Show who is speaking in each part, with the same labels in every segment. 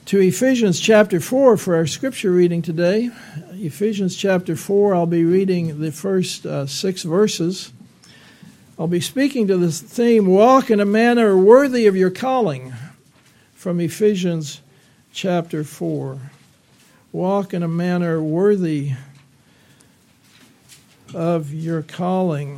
Speaker 1: to Ephesians chapter 4 for our scripture reading today. Ephesians chapter 4, I'll be reading the first 6 verses. I'll be speaking to this theme, walk in a manner worthy of your calling, from Ephesians chapter 4. Walk in a manner worthy of your calling.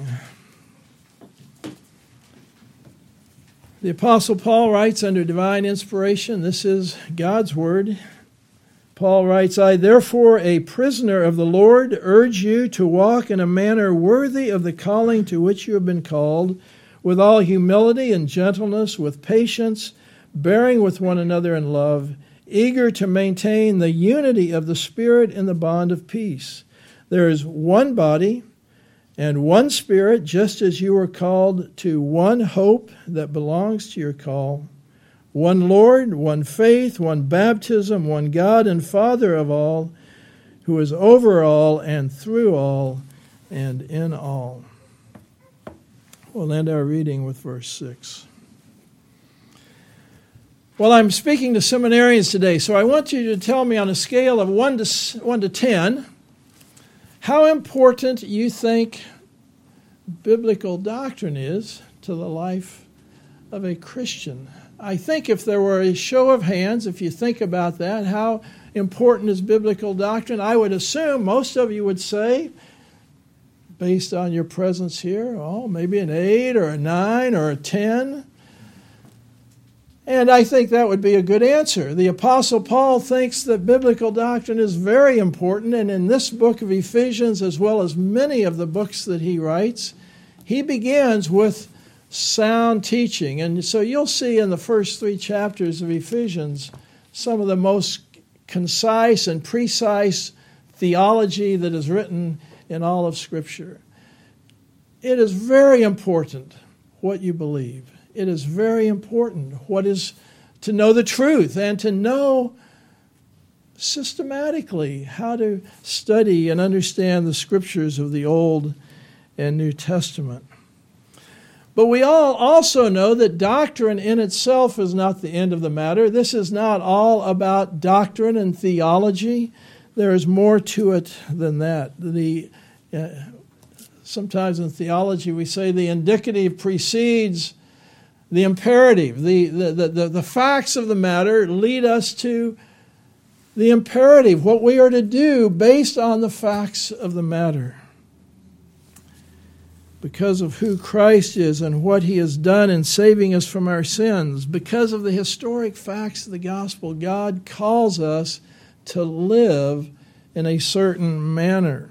Speaker 1: The Apostle Paul writes under divine inspiration. This is God's word. Paul writes, I therefore, a prisoner of the Lord, urge you to walk in a manner worthy of the calling to which you have been called, with all humility and gentleness, with patience, bearing with one another in love, eager to maintain the unity of the Spirit in the bond of peace. There is one body and one Spirit, just as you were called to one hope that belongs to your call, one Lord, one faith, one baptism, one God and Father of all, who is over all and through all and in all. We'll end our reading with verse 6. Well, I'm speaking to seminarians today, so I want you to tell me on a scale of 1 to 10, how important you think biblical doctrine is to the life of a Christian. I think if there were a show of hands, if you think about that, how important is biblical doctrine, I would assume most of you would say, based on your presence here, maybe an 8 or a 9 or a 10. And I think that would be a good answer. The Apostle Paul thinks that biblical doctrine is very important, and in this book of Ephesians, as well as many of the books that he writes, he begins with sound teaching. And so you'll see in the first 3 chapters of Ephesians some of the most concise and precise theology that is written in all of Scripture. It is very important what you believe. It is very important what is to know the truth and to know systematically how to study and understand the Scriptures of the Old and New Testament. But we all also know that doctrine in itself is not the end of the matter. This is not all about doctrine and theology. There is more to it than that. Sometimes in theology we say the indicative precedes the imperative. The facts of the matter lead us to the imperative, what we are to do based on the facts of the matter. Because of who Christ is and what he has done in saving us from our sins, because of the historic facts of the gospel, God calls us to live in a certain manner.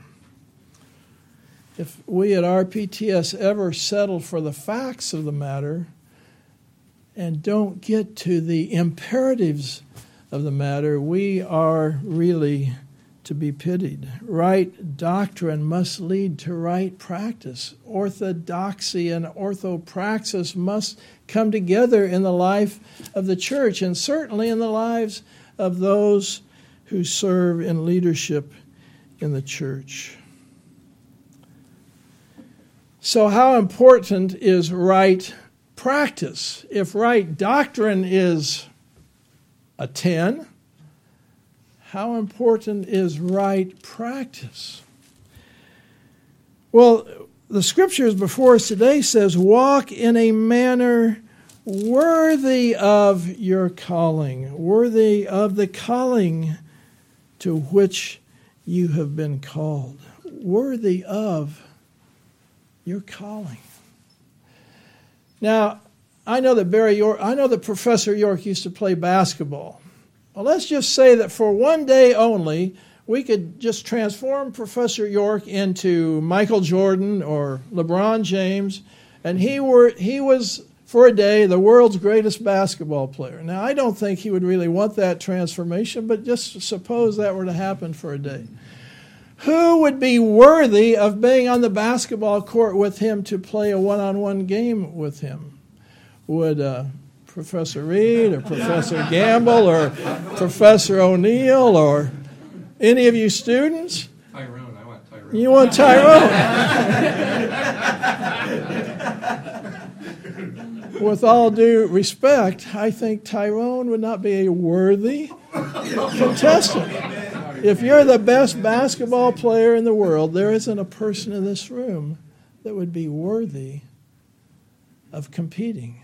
Speaker 1: If we at RPTS ever settle for the facts of the matter and don't get to the imperatives of the matter, we are really to be pitied. Right doctrine must lead to right practice. Orthodoxy and orthopraxis must come together in the life of the church, and certainly in the lives of those who serve in leadership in the church. So how important is right practice? If right doctrine is a 10, how important is right practice? Well, the Scriptures before us today says, walk in a manner worthy of your calling, worthy of the calling to which you have been called, worthy of your calling. Now, I know that Professor York used to play basketball. Well, let's just say that for one day only, we could just transform Professor York into Michael Jordan or LeBron James, and he was, for a day, the world's greatest basketball player. Now, I don't think he would really want that transformation, but just suppose that were to happen for a day. Who would be worthy of being on the basketball court with him to play a one-on-one game with him? Would Professor Reed or Professor Gamble or Professor O'Neill or any of you students?
Speaker 2: Tyrone. I want Tyrone.
Speaker 1: You want Tyrone? With all due respect, I think Tyrone would not be a worthy Contestant. If you're the best basketball player in the world, there isn't a person in this room that would be worthy of competing.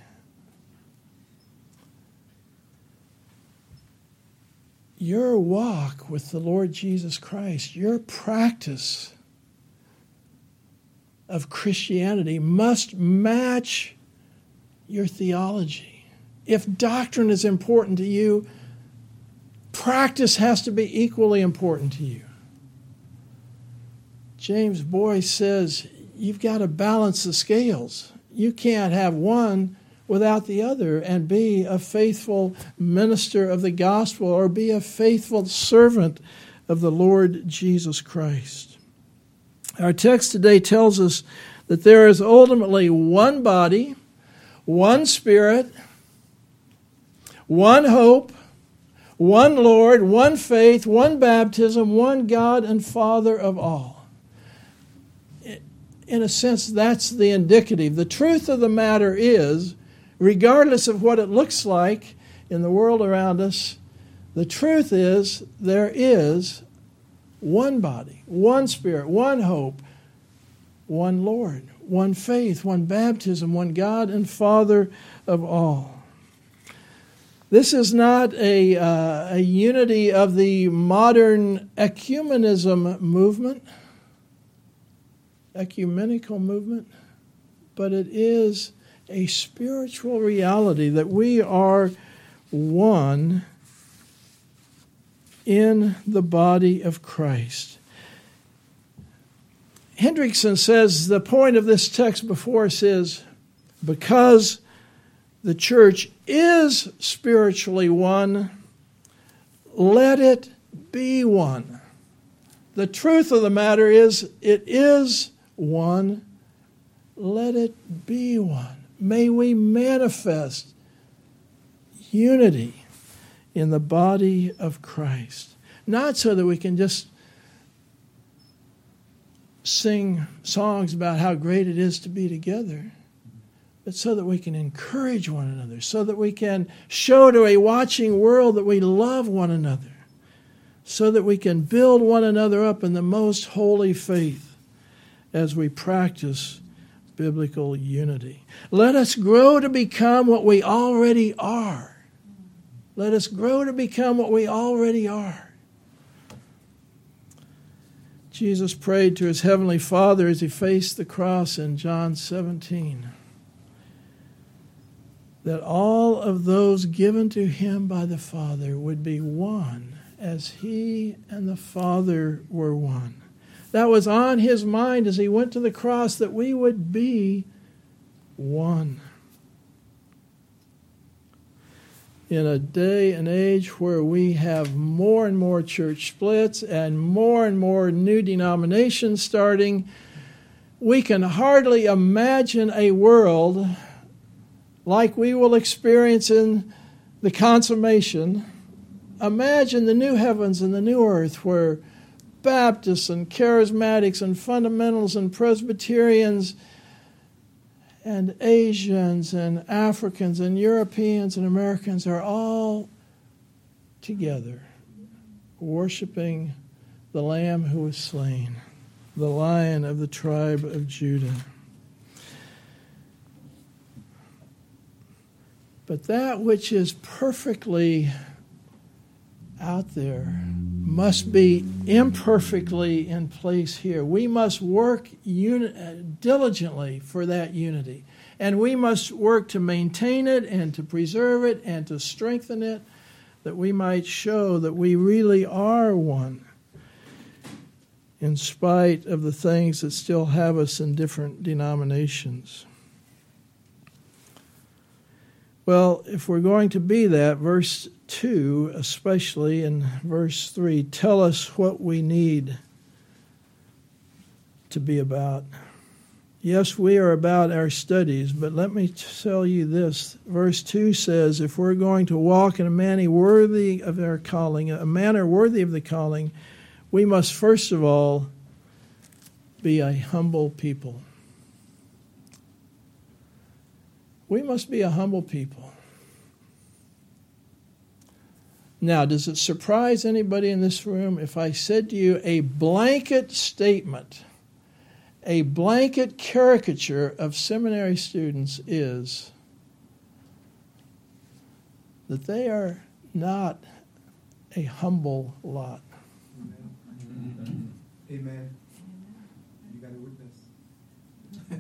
Speaker 1: Your walk with the Lord Jesus Christ, your practice of Christianity must match your theology. If doctrine is important to you, practice has to be equally important to you. James Boyce says you've got to balance the scales. You can't have one without the other and be a faithful minister of the gospel or be a faithful servant of the Lord Jesus Christ. Our text today tells us that there is ultimately one body, one Spirit, one hope, one Lord, one faith, one baptism, one God and Father of all. In a sense, that's the indicative. The truth of the matter is, regardless of what it looks like in the world around us, the truth is there is one body, one Spirit, one hope, one Lord, one faith, one baptism, one God and Father of all. This is not a unity of the modern ecumenical movement, but it is a spiritual reality that we are one in the body of Christ. Hendrickson says the point of this text before us is because the church is spiritually one, let it be one. The truth of the matter is it is one, let it be one. May we manifest unity in the body of Christ. Not so that we can just sing songs about how great it is to be together, but so that we can encourage one another, so that we can show to a watching world that we love one another, so that we can build one another up in the most holy faith as we practice biblical unity. Let us grow to become what we already are. Let us grow to become what we already are. Jesus prayed to his heavenly Father as he faced the cross in John 17, that all of those given to him by the Father would be one as he and the Father were one. That was on his mind as he went to the cross, that we would be one. In a day and age where we have more and more church splits and more new denominations starting, we can hardly imagine a world like we will experience in the consummation. Imagine the new heavens and the new earth where Baptists and Charismatics and Fundamentals and Presbyterians and Asians and Africans and Europeans and Americans are all together worshiping the Lamb who was slain, the Lion of the tribe of Judah. But that which is perfectly out there must be imperfectly in place here. We must work diligently for that unity. And we must work to maintain it and to preserve it and to strengthen it, that we might show that we really are one, in spite of the things that still have us in different denominations. Well, if we're going to be that, verse 2, especially in verse 3, tell us what we need to be about. Yes, we are about our studies, but let me tell you this. Verse 2 says, if we're going to walk in a manner worthy of our calling, a manner worthy of the calling, we must first of all be a humble people. We must be a humble people. Now, does it surprise anybody in this room if I said to you a blanket statement, a blanket caricature of seminary students is that they are not a humble lot?
Speaker 2: Amen. Amen. You got a witness.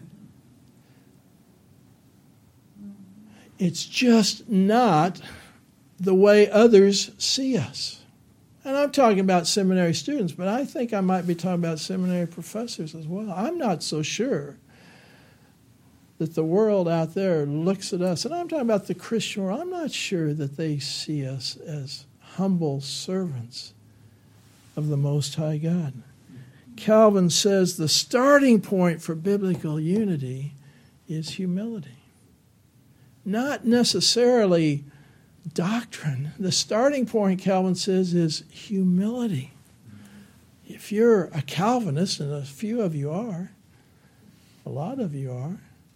Speaker 1: It's just not the way others see us. And I'm talking about seminary students, but I think I might be talking about seminary professors as well. I'm not so sure that the world out there looks at us, and I'm talking about the Christian world, I'm not sure that they see us as humble servants of the Most High God. Calvin says the starting point for biblical unity is humility. Not necessarily doctrine. The starting point, Calvin says, is humility. If you're a Calvinist, and a few of you are, a lot of you are,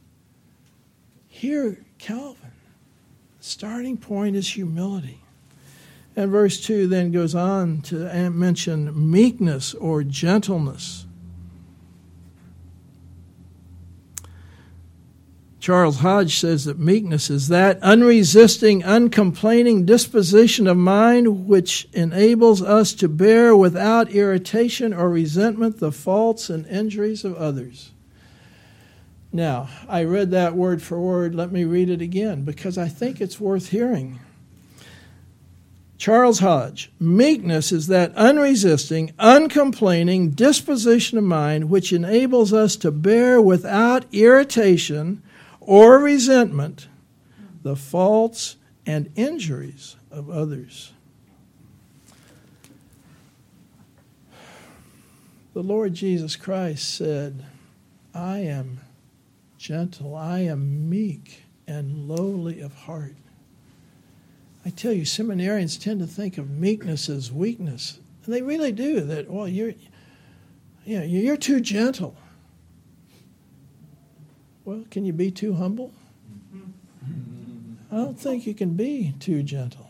Speaker 1: hear Calvin. The starting point is humility. And verse 2 then goes on to mention meekness or gentleness. Charles Hodge says that meekness is that unresisting, uncomplaining disposition of mind which enables us to bear without irritation or resentment the faults and injuries of others. Now, I read that word for word. Let me read it again because I think it's worth hearing. Charles Hodge, meekness is that unresisting, uncomplaining disposition of mind which enables us to bear without irritation or resentment the faults and injuries of others. The Lord Jesus Christ said, I am gentle, I am meek and lowly of heart. I tell you, seminarians tend to think of meekness as weakness. And they really do. That, well, you're too gentle. Well, can you be too humble? I don't think you can be too gentle.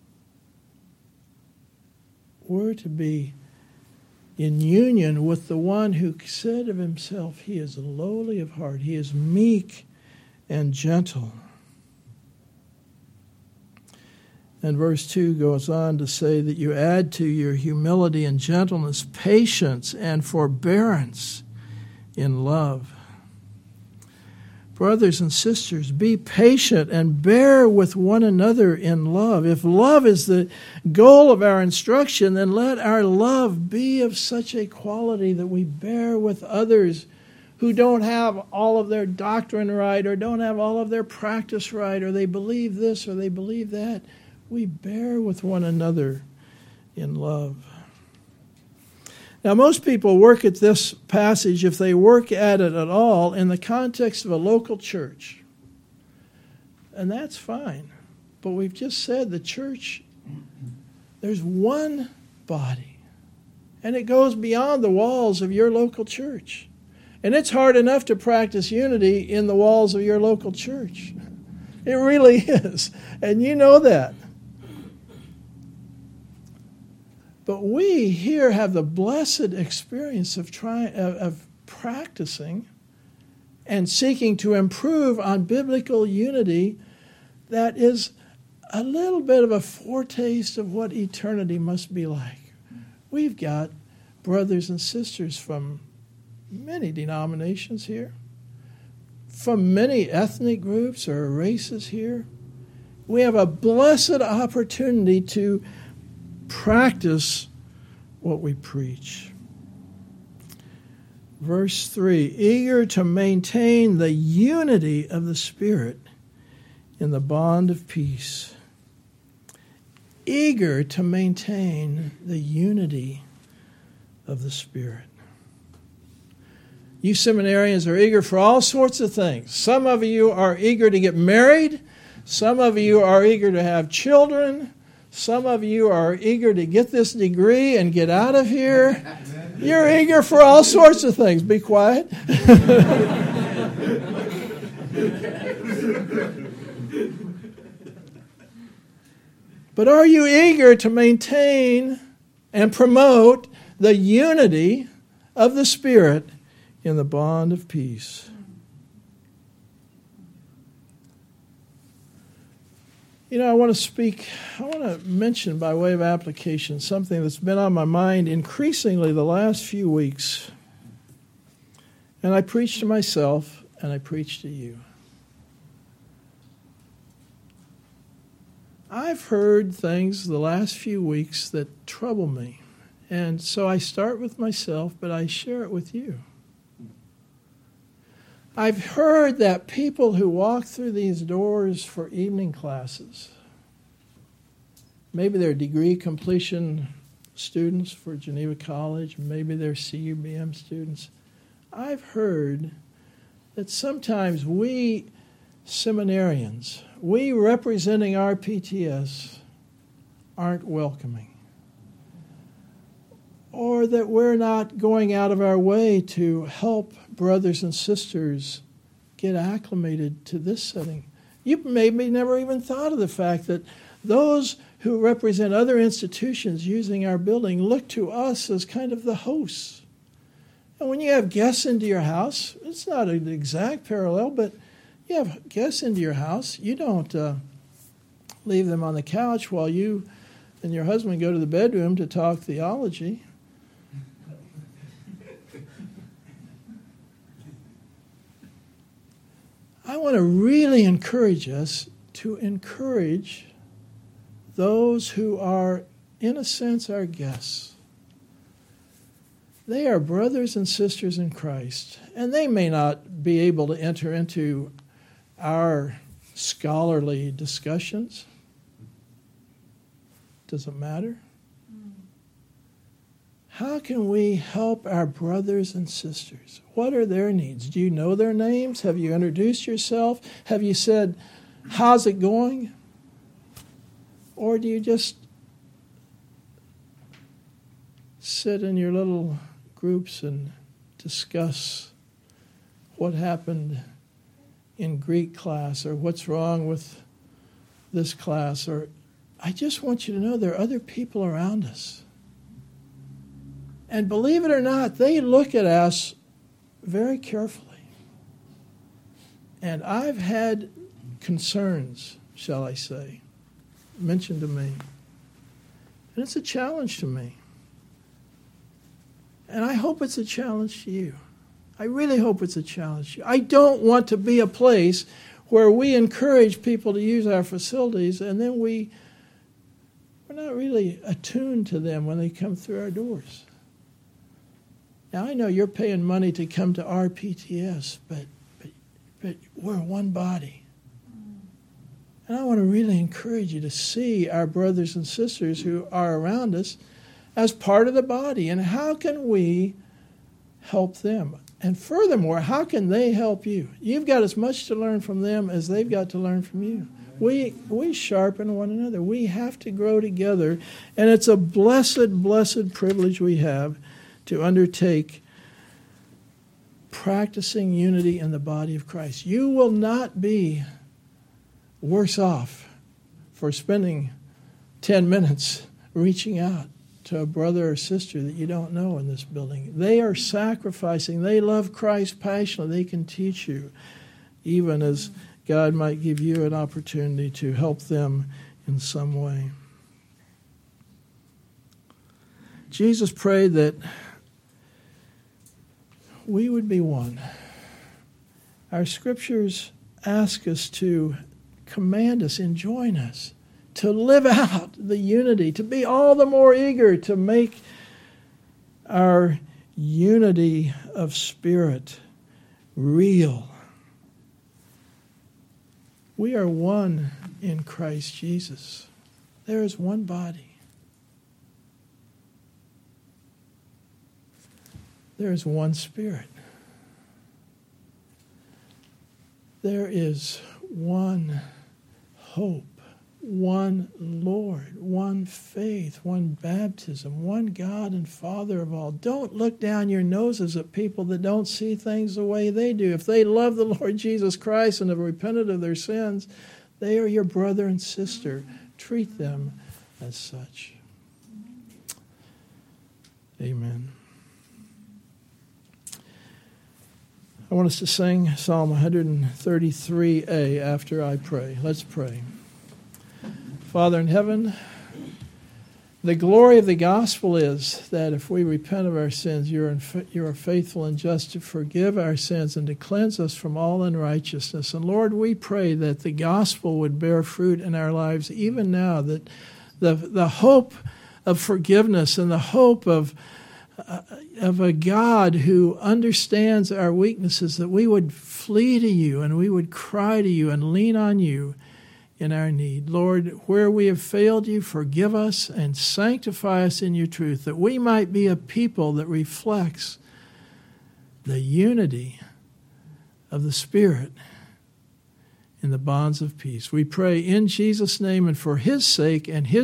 Speaker 1: We're to be in union with the one who said of himself, he is lowly of heart, he is meek and gentle. And verse 2 goes on to say that you add to your humility and gentleness patience and forbearance in love. Brothers and sisters, be patient and bear with one another in love. If love is the goal of our instruction, then let our love be of such a quality that we bear with others who don't have all of their doctrine right or don't have all of their practice right or they believe this or they believe that. We bear with one another in love. Now, most people work at this passage, if they work at it at all, in the context of a local church. And that's fine. But we've just said the church, there's one body. And it goes beyond the walls of your local church. And it's hard enough to practice unity in the walls of your local church. It really is. And you know that. But we here have the blessed experience of practicing and seeking to improve on biblical unity that is a little bit of a foretaste of what eternity must be like. We've got brothers and sisters from many denominations here, from many ethnic groups or races here. We have a blessed opportunity to practice what we preach. Verse 3, eager to maintain the unity of the Spirit in the bond of peace. Eager to maintain the unity of the Spirit. You seminarians are eager for all sorts of things. Some of you are eager to get married. Some of you are eager to have children. Some of you are eager to get this degree and get out of here. You're eager for all sorts of things. Be quiet. But are you eager to maintain and promote the unity of the Spirit in the bond of peace? I want to mention by way of application something that's been on my mind increasingly the last few weeks. And I preach to myself and I preach to you. I've heard things the last few weeks that trouble me. And so I start with myself, but I share it with you. I've heard that people who walk through these doors for evening classes, maybe they're degree completion students for Geneva College, maybe they're CUBM students. I've heard that sometimes we seminarians, we representing RPTS, aren't welcoming. Or that we're not going out of our way to help brothers and sisters get acclimated to this setting. You maybe never even thought of the fact that those who represent other institutions using our building look to us as kind of the hosts. And when you have guests into your house, it's not an exact parallel, but you have guests into your house, you don't leave them on the couch while you and your husband go to the bedroom to talk theology. I want to really encourage us to encourage those who are, in a sense, our guests. They are brothers and sisters in Christ, and they may not be able to enter into our scholarly discussions. Does it matter? How can we help our brothers and sisters? What are their needs? Do you know their names? Have you introduced yourself? Have you said, how's it going? Or do you just sit in your little groups and discuss what happened in Greek class or what's wrong with this class? Or I just want you to know there are other people around us. And believe it or not, they look at us very carefully. And I've had concerns, shall I say, mentioned to me. And it's a challenge to me. And I hope it's a challenge to you. I really hope it's a challenge to you. I don't want to be a place where we encourage people to use our facilities and then we're not really attuned to them when they come through our doors. Now, I know you're paying money to come to RPTS, but we're one body. And I want to really encourage you to see our brothers and sisters who are around us as part of the body. And how can we help them? And furthermore, how can they help you? You've got as much to learn from them as they've got to learn from you. We sharpen one another. We have to grow together. And it's a blessed, blessed privilege we have to undertake practicing unity in the body of Christ. You will not be worse off for spending 10 minutes reaching out to a brother or sister that you don't know in this building. They are sacrificing. They love Christ passionately. They can teach you, even as God might give you an opportunity to help them in some way. Jesus prayed that we would be one. Our scriptures ask us to command us, enjoin us, to live out the unity, to be all the more eager to make our unity of spirit real. We are one in Christ Jesus. There is one body. There is one Spirit. There is one hope, one Lord, one faith, one baptism, one God and Father of all. Don't look down your noses at people that don't see things the way they do. If they love the Lord Jesus Christ and have repented of their sins, they are your brother and sister. Treat them as such. Amen. I want us to sing Psalm 133a after I pray. Let's pray. Father in heaven, the glory of the gospel is that if we repent of our sins, you are faithful and just to forgive our sins and to cleanse us from all unrighteousness. And Lord, we pray that the gospel would bear fruit in our lives even now, that the hope of forgiveness and the hope of a God who understands our weaknesses, that we would flee to you and we would cry to you and lean on you in our need. Lord, where we have failed you, forgive us and sanctify us in your truth, that we might be a people that reflects the unity of the Spirit in the bonds of peace. We pray in Jesus' name and for his sake and his